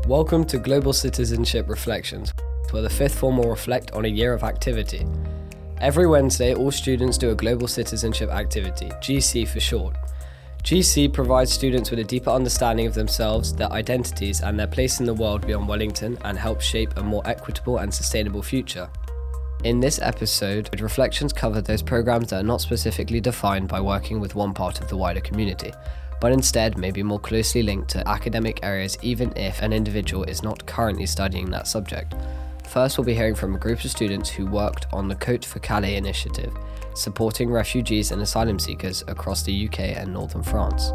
Welcome to Global Citizenship Reflections, where the fifth form will reflect on a year of activity. Every Wednesday, all students do a Global Citizenship activity, GC for short. GC provides students with a deeper understanding of themselves, their identities, and their place in the world beyond Wellington, and helps shape a more equitable and sustainable future. In this episode, reflections cover those programs that are not specifically defined by working with one part of the wider community, but instead may be more closely linked to academic areas even if an individual is not currently studying that subject. First, we'll be hearing from a group of students who worked on the Coats for Calais initiative, supporting refugees and asylum seekers across the UK and northern France.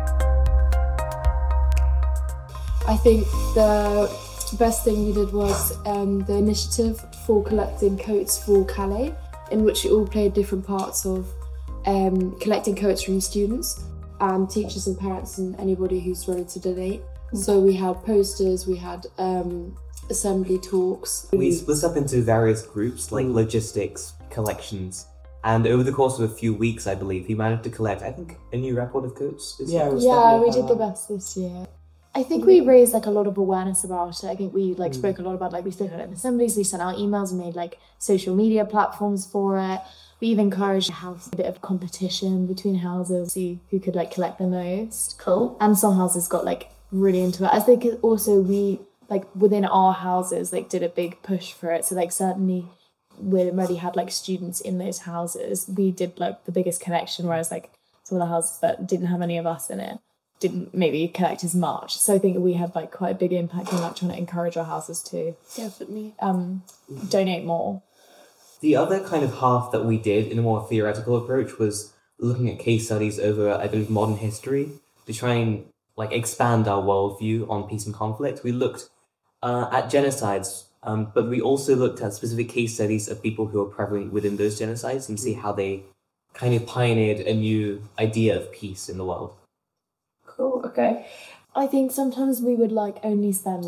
I think the best thing we did was the initiative for collecting coats for Calais, in which we all played different parts of collecting coats from students and teachers and parents and anybody who's ready to donate. So we had posters, we had assembly talks. We split up into various groups like logistics, collections, and over the course of a few weeks, I believe, he managed to collect, I think, a new record of coats. We did the best this year. I think we raised a lot of awareness about it. I think we spoke a lot about we spoke about assemblies, we sent out emails, we made social media platforms for it. We even encouraged to have a bit of competition between houses, see who could collect the most. Cool. And some houses got really into it. I think also we within our houses did a big push for it. So certainly we already had students in those houses. We did the biggest connection, whereas some of the houses that didn't have any of us in it didn't maybe connect as much. So I think we had quite a big impact on trying to encourage our houses to definitely donate more. The other kind of half that we did in a more theoretical approach was looking at case studies over, I believe, modern history to try and expand our worldview on peace and conflict. We looked at genocides, but we also looked at specific case studies of people who are prevalent within those genocides and see how they kind of pioneered a new idea of peace in the world. Cool, okay. I think sometimes we would only spend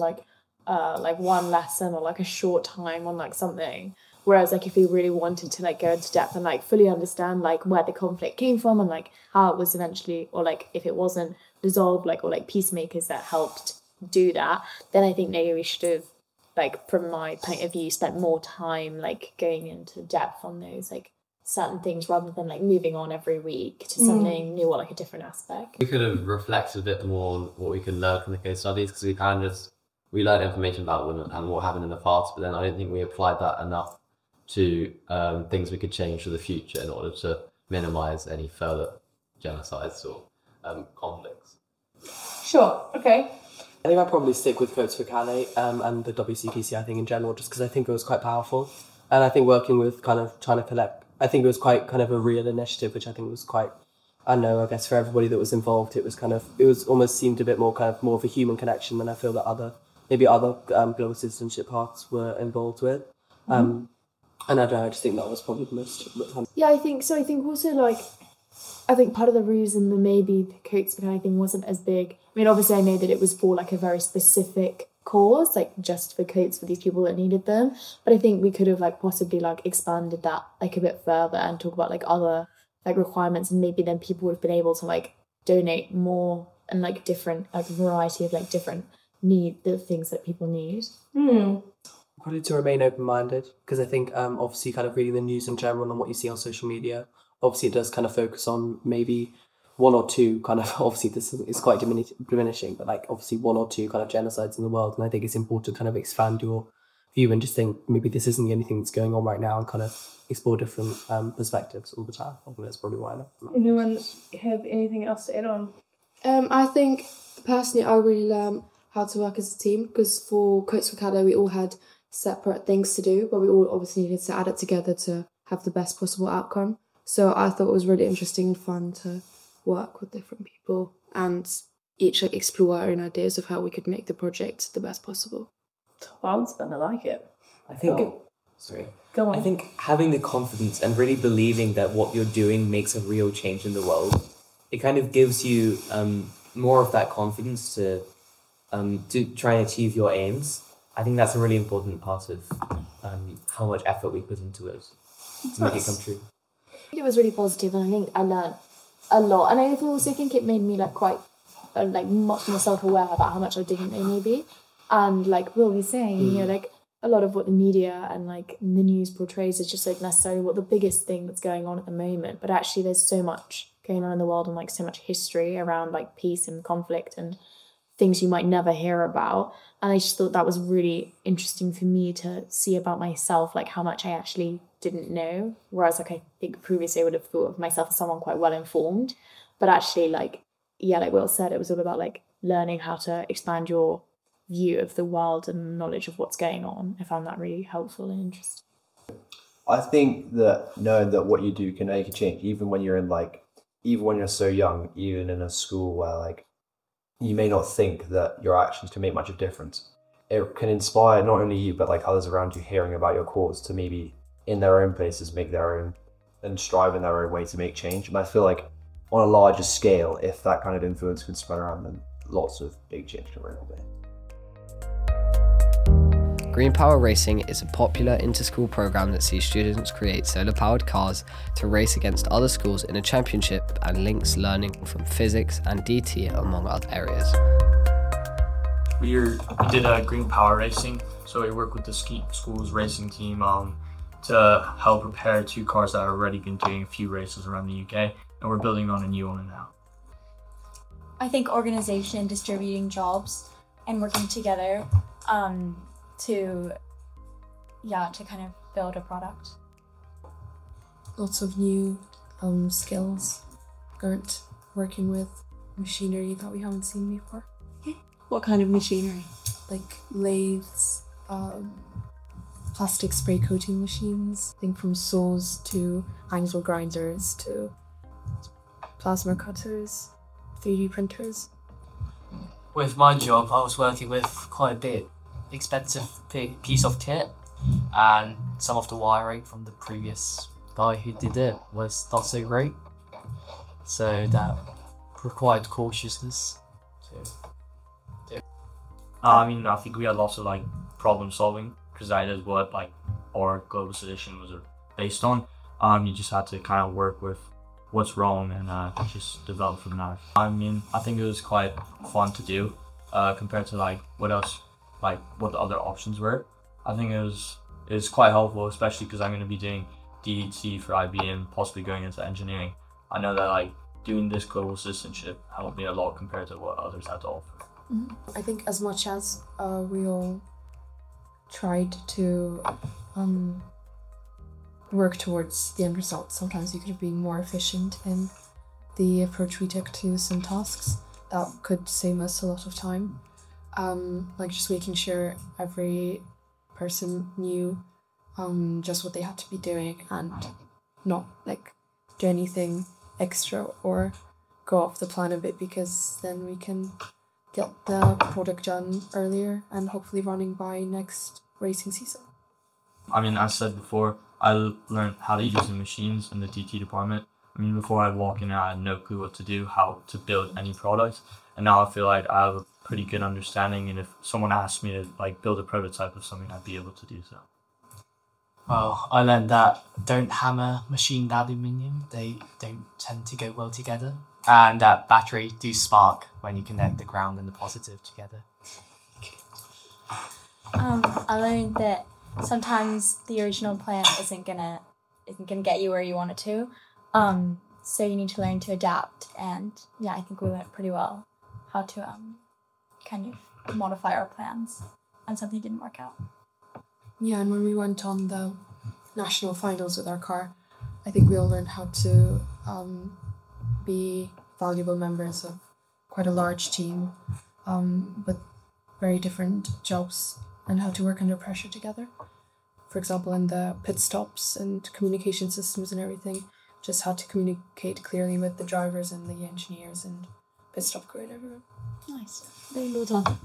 one lesson or a short time on something. Whereas if we really wanted to go into depth and fully understand where the conflict came from and how it was eventually, or if it wasn't resolved, or peacemakers that helped do that, then I think maybe we should have from my point of view spent more time going into depth on those certain things rather than moving on every week to something new or a different aspect. We could have reflected a bit more on what we can learn from the case studies, because we learned information about them and what happened in the past, but then I don't think we applied that enough to things we could change for the future in order to minimise any further genocides or conflicts. Sure, okay. I think I'd probably stick with Coats for Calais and the WCPC, I think, in general, just because I think it was quite powerful. And I think working with trying to collect, I think it was quite a real initiative, which I think was quite, I guess for everybody that was involved, it was almost seemed a bit more more of a human connection than I feel that other global citizenship parts were involved with. And I don't know, I just think that was probably the most... Yeah, I think so. I think also, I think part of the reason that maybe the Coats for Calais thing wasn't as big... I mean, obviously I know that it was for, a very specific cause, just for coats for these people that needed them. But I think we could have, possibly, expanded that, a bit further and talk about, other, requirements, and maybe then people would have been able to, donate more and, different, variety of, different the things that people need. Probably to remain open-minded, because I think obviously reading the news in general and what you see on social media, obviously it does focus on maybe one or two obviously this is quite diminishing, but obviously one or two genocides in the world, and I think it's important to expand your view and just think maybe this isn't the only thing that's going on right now, and explore different perspectives all the time. I think that's probably why not. Anyone have anything else to add on? I think personally I really learned how to work as a team, because for Coats for Calais we all had separate things to do, but we all obviously needed to add it together to have the best possible outcome. So I thought it was really interesting and fun to work with different people and each explore our own ideas of how we could make the project the best possible. Well done, I like it. I think... Go on. I think having the confidence and really believing that what you're doing makes a real change in the world, it gives you more of that confidence to try and achieve your aims. I think that's a really important part of how much effort we put into it to make it come true. It was really positive, and I think I learned a lot. And I also think it made me quite much more self-aware about how much I didn't know maybe. And like Will was saying, you know, like a lot of what the media and like the news portrays is just like necessarily what the biggest thing that's going on at the moment. But actually there's so much going on in the world and like so much history around like peace and conflict and things you might never hear about. And I just thought that was really interesting for me to see about myself, like how much I actually didn't know. Whereas like I think previously I would have thought of myself as someone quite well informed. But actually like, yeah, like Will said, it was all about like learning how to expand your view of the world and knowledge of what's going on. I found that really helpful and interesting. I think that knowing that what you do can make a change, even when you're so young, even in a school where like you may not think that your actions can make much of a difference. It can inspire not only you, but like others around you hearing about your cause to maybe in their own places make their own and strive in their own way to make change. And I feel like on a larger scale, if that kind of influence can spread around, then lots of big change can really be. Green Power Racing is a popular inter-school program that sees students create solar-powered cars to race against other schools in a championship and links learning from physics and DT among other areas. We did a Green Power Racing, so we work with the school's racing team to help prepare 2 cars that have already been doing a few races around the UK, and we're building on a new one now. I think organization, distributing jobs, and working together to kind of build a product. Lots of new skills. Aren't working with machinery that we haven't seen before. What kind of machinery? Like lathes, plastic spray coating machines. I think from saws to angle grinders to plasma cutters, 3D printers. With my job, I was working with quite a bit expensive piece of kit, and some of the wiring from the previous guy who did it was not so great, so that required cautiousness. I think we had lots of like problem solving because that is what like our global solution was based on. You just had to kind of work with what's wrong and just develop from that. I think it was quite fun to do compared to like what the other options were. I think it was quite helpful, especially because I'm going to be doing DET for IB and possibly going into engineering. I know that like doing this global citizenship helped me a lot compared to what others had to offer. I think as much as we all tried to work towards the end result, sometimes we could have been more efficient in the approach we took to some tasks that could save us a lot of time. Like just making sure every person knew just what they had to be doing and not like do anything extra or go off the plan a bit, because then we can get the product done earlier and hopefully running by next racing season. As I said before, I learned how to use the machines in the DT department. Before I walk in, I had no clue what to do, how to build any product, and now I feel like I have a pretty good understanding, and if someone asked me to like build a prototype of something, I'd be able to do so. Well, I learned that don't hammer machined aluminium, they don't tend to go well together, and that battery do spark when you connect the ground and the positive together. I learned that sometimes the original plan isn't gonna get you where you want it to. So you need to learn to adapt, and I think we learned pretty well how to kind of modify our plans, and something didn't work out. Yeah, and when we went on the national finals with our car, I think we all learned how to be valuable members of quite a large team with very different jobs and how to work under pressure together. For example, in the pit stops and communication systems and everything, just how to communicate clearly with the drivers and the engineers and pit stop crew and everyone. Nice. Very well done.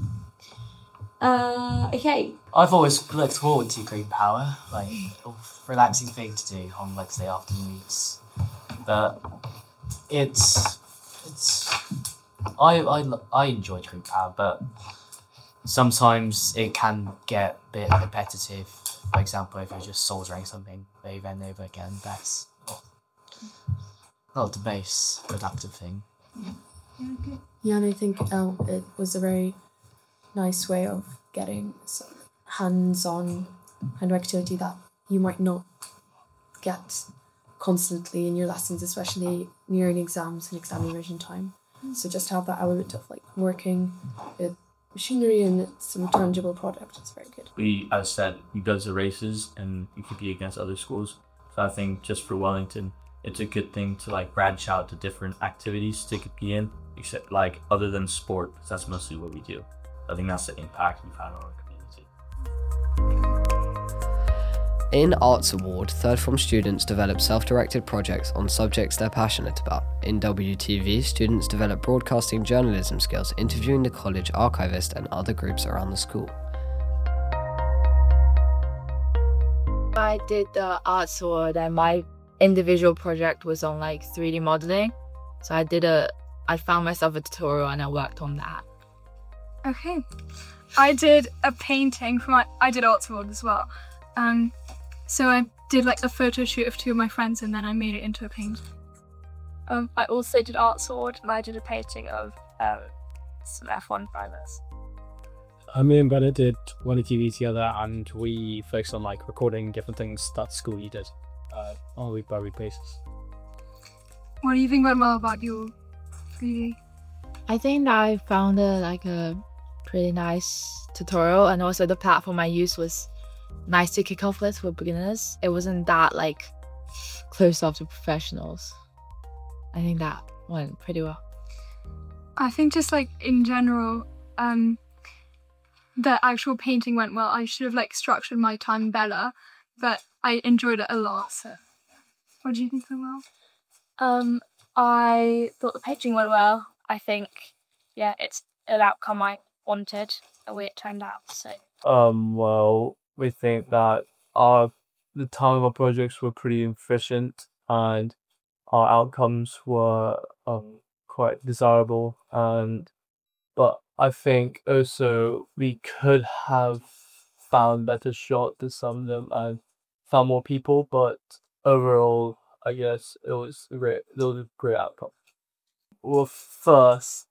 Okay. I've always looked forward to Green Power, like a relaxing thing to do on Wednesday afternoons. But I enjoy Green Power, but sometimes it can get a bit repetitive. For example, if you're just soldering something over and over again, that's not the most productive thing. Yeah, and I think it was a very nice way of getting some hands-on kind of activity that you might not get constantly in your lessons, especially nearing exams and exam revision time. So just to have that element of like working with machinery and some tangible product is very good. As I said, you go to races and you compete against other schools. So I think just for Wellington, it's a good thing to like branch out to different activities to compete in, except like other than sport, because that's mostly what we do. I think that's the impact we've had on our community. In Arts Award, third form students develop self-directed projects on subjects they're passionate about. In WTV, students develop broadcasting journalism skills, interviewing the college archivist and other groups around the school. I did the Arts Award and my individual project was on like 3D modeling. So I found myself a tutorial and I worked on that. Okay. I did a painting I did Arts Award as well. So I did like a photo shoot of two of my friends and then I made it into a painting. I also did Arts Award and I did a painting of some F1 drivers. Me and Bennett did WTV together and we focused on like recording different things that school you did on a week by week basis. What do you think went well about your 3D? I think that I found a pretty nice tutorial, and also the platform I used was nice to kick off with for beginners. It wasn't that like close off to professionals. I think that went pretty well. I think just like in general, the actual painting went well. I should have like structured my time better, but I enjoyed it a lot. So, what do you think went well? I thought the painting went well. I think, yeah, it's an outcome I wanted, the way it turned out. So. Well, we think that the time of our projects were pretty efficient and our outcomes were quite desirable, but I think also we could have found better shot to some of them and found more people, but overall I guess it was a great outcome. Well, first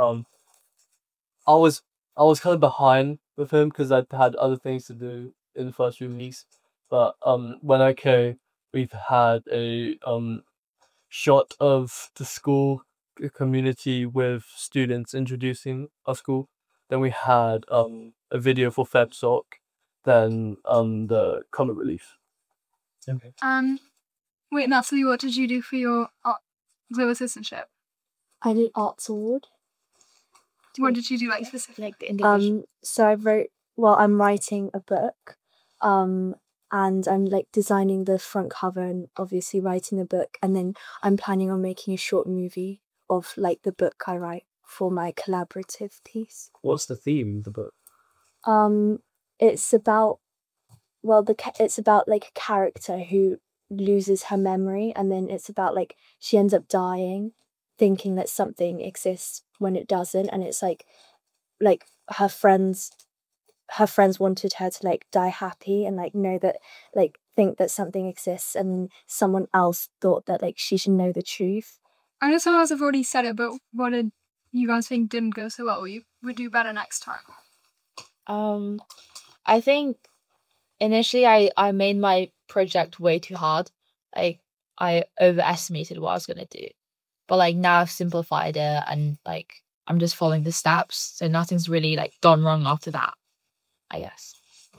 I was kind of behind with him because I had other things to do in the first few weeks, but when I came, we've had a shot of the school community with students introducing our school. Then we had a video for FebSoc, then the comic relief. Okay. Wait, Natalie, what did you do for your global citizenship? I did Arts Award. What did you do like specifically? Like the individual. So I'm writing a book, and I'm like designing the front cover and obviously writing the book, and then I'm planning on making a short movie of like the book I write for my collaborative piece. What's the theme of the book? It's about it's about like a character who loses her memory, and then it's about like she ends up dying thinking that something exists when it doesn't, and it's like her friends wanted her to like die happy and like know that like think that something exists, and someone else thought that like she should know the truth. I know some of us have already said it, but what did you guys think didn't go so well? Or you would do better next time? I think initially I made my project way too hard. Like I overestimated what I was gonna do. But like now I've simplified it and like I'm just following the steps. So nothing's really like gone wrong after that, I guess.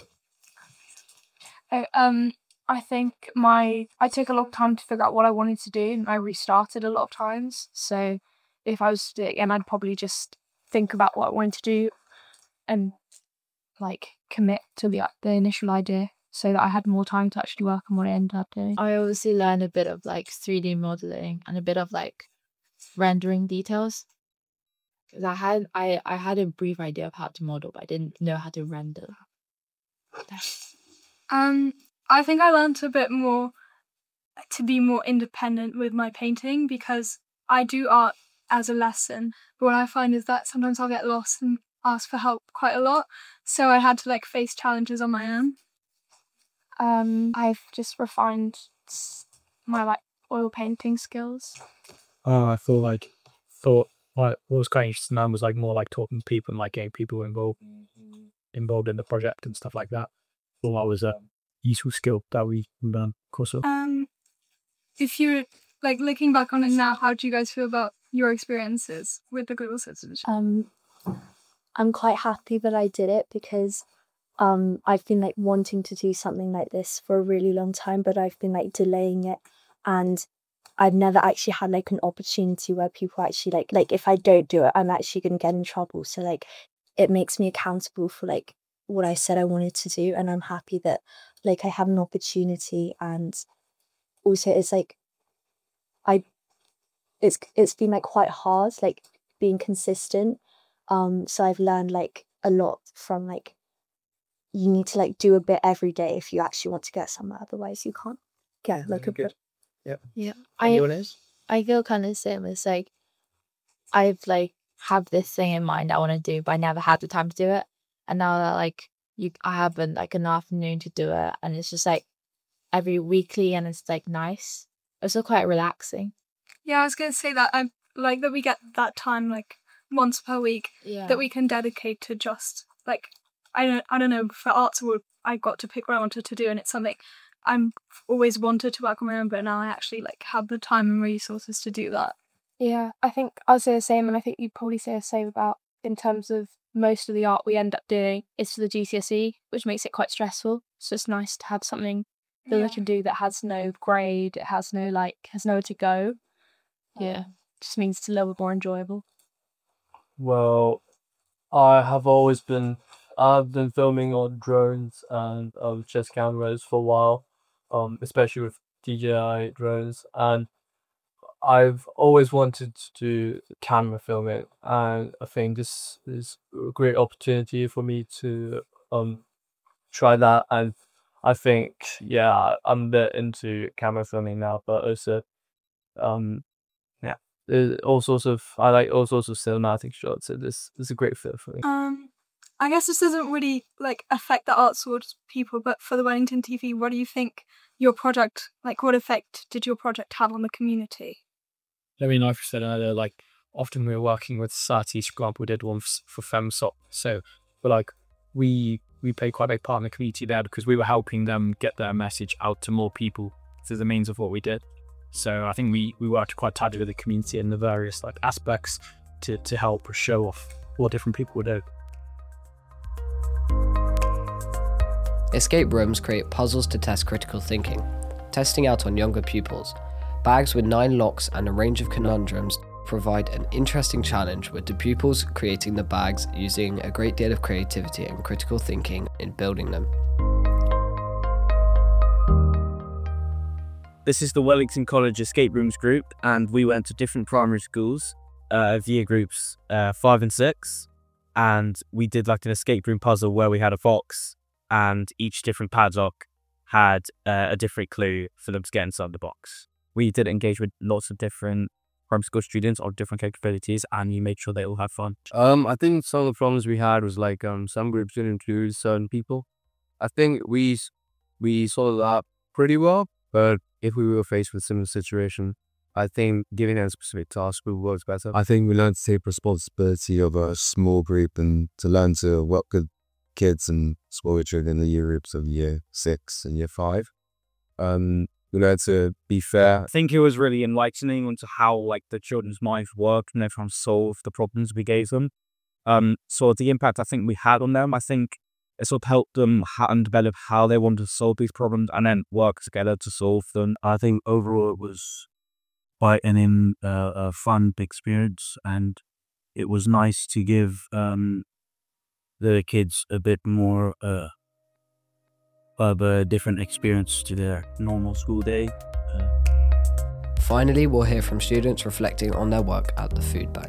I think I took a long time to figure out what I wanted to do, and I restarted a lot of times. So if I was to do it again, I'd probably just think about what I wanted to do and like commit to the initial idea so that I had more time to actually work on what I ended up doing. I obviously learned a bit of like 3D modeling and a bit of like rendering details. Because I had a brief idea of how to model, but I didn't know how to render. I think I learned a bit more to be more independent with my painting because I do art as a lesson, but what I find is that sometimes I'll get lost and ask for help quite a lot, so I had to like face challenges on my own. I've just refined my like oil painting skills. I thought what was quite interesting then was like more like talking to people and like getting people involved in the project and stuff like that. So that was a useful skill that we learned, of course. If you're like looking back on it now, how do you guys feel about your experiences with the global citizenship? I'm quite happy that I did it because I've been like wanting to do something like this for a really long time, but I've been like delaying it, and I've never actually had like an opportunity where people actually like if I don't do it, I'm actually going to get in trouble. So like it makes me accountable for like what I said I wanted to do, and I'm happy that like I have an opportunity. And also it's like it's been like quite hard like being consistent. So I've learned like a lot from like you need to like do a bit every day if you actually want to get somewhere, otherwise you can't get like a bit. Yeah. Anyone else? I feel kind of the same. It's like I've like have this thing in mind I want to do, but I never had the time to do it. And now that like I have like an afternoon to do it, and it's just like every weekly, and it's like nice. It's also quite relaxing. Yeah, I was gonna say that I like that we get that time like once per week that we can dedicate to just like I don't know, for arts I got to pick what I wanted to do, and it's something I'm always wanted to work on my own, but now I actually like have the time and resources to do that. Yeah, I think I'll say the same, and I think you'd probably say the same about in terms of most of the art we end up doing is for the GCSE, which makes it quite stressful. So it's nice to have something that we can do that has no grade, it has nowhere to go. Yeah, just means it's a little bit more enjoyable. Well, I've been filming on drones and chest cameras for a while, especially with DJI drones, and I've always wanted to do camera filming, and I think this is a great opportunity for me to try that. And I think I'm a bit into camera filming now, but also there's I like all sorts of cinematic shots, so this is a great fit for me. I guess this doesn't really like affect the arts world people, but for the Wellington TV, what do you think your project, like what effect did your project have on the community? I mean, I've said earlier, like often we're working with societies. For example, we did one for FemSop, so but like we played quite a big part in the community there because we were helping them get their message out to more people through the means of what we did. So I think we worked quite tightly with the community in the various like aspects to help show off what different people would do. Escape rooms create puzzles to test critical thinking, testing out on younger pupils. Bags with 9 locks and a range of conundrums provide an interesting challenge, with the pupils creating the bags using a great deal of creativity and critical thinking in building them. This is the Wellington College Escape Rooms group, and we went to different primary schools, year groups 5 and 6, and we did like an escape room puzzle where we had a box, and each different padlock had a different clue for them to get inside the box. We did engage with lots of different primary school students of different capabilities, and we made sure they all had fun. I think some of the problems we had was like some groups didn't include certain people. I think we solved that pretty well, but if we were faced with a similar situation, I think giving them a specific task would work better. I think we learned to take responsibility of a small group and to learn to work with kids and small children in the year groups of year 6 and year 5. We learned to be fair. I think it was really enlightening onto how like the children's minds worked and they're trying to solve the problems we gave them. So the impact I think we had on them, I think it sort of helped them develop how they wanted to solve these problems and then work together to solve them. I think overall it was quite a fun experience, and it was nice to give the kids a bit more of a different experience to their normal school day. Finally, we'll hear from students reflecting on their work at the food bank.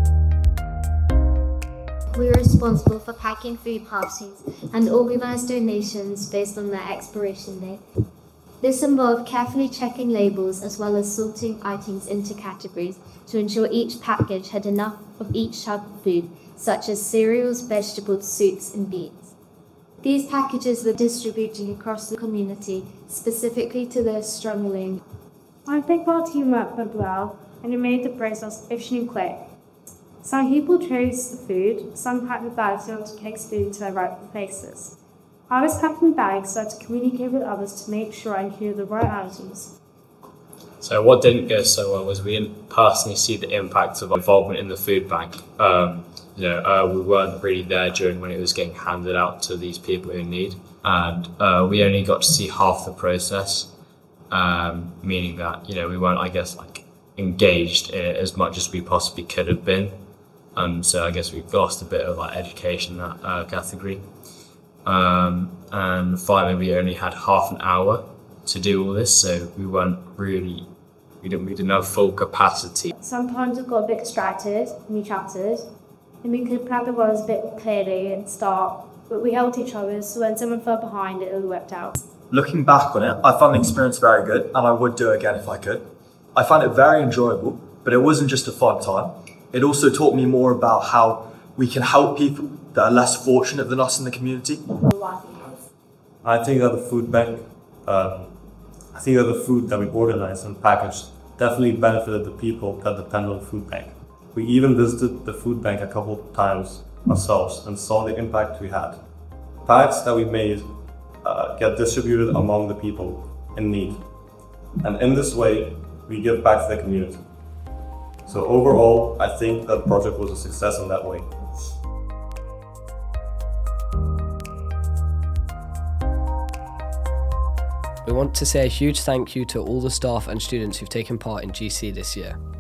We were responsible for packing food parcels and organised donations based on their expiration date. This involved carefully checking labels as well as sorting items into categories to ensure each package had enough of each type of food, such as cereals, vegetables, soups and beans. These packages were distributed across the community, specifically to those struggling. I think our team worked went well, and it made the process efficient and quick. Some people chose the food, some packed the bags in order to take food to their rightful places. I was packing bags so I had to communicate with others to make sure I included the right items. So what didn't go so well was we didn't personally see the impact of our involvement in the food bank. We weren't really there during when it was getting handed out to these people in need, and we only got to see half the process, meaning that we weren't, I guess, engaged in it as much as we possibly could have been. So I guess we've lost a bit of education in that category. And finally, we only had half an hour to do all this, so we didn't have full capacity. Sometimes we got a bit distracted and we chatted, and we could plan the roles a bit clearly and start, but we helped each other, so when someone fell behind, it all worked out. Looking back on it, I found the experience very good, and I would do it again if I could. I found it very enjoyable, but it wasn't just a fun time. It also taught me more about how we can help people that are less fortunate than us in the community. I think that the food bank, the food that we organized and packaged definitely benefited the people that depend on the food bank. We even visited the food bank a couple of times ourselves and saw the impact we had. Packs that we made get distributed among the people in need. And in this way, we give back to the community. So overall, I think that project was a success in that way. We want to say a huge thank you to all the staff and students who've taken part in GC this year.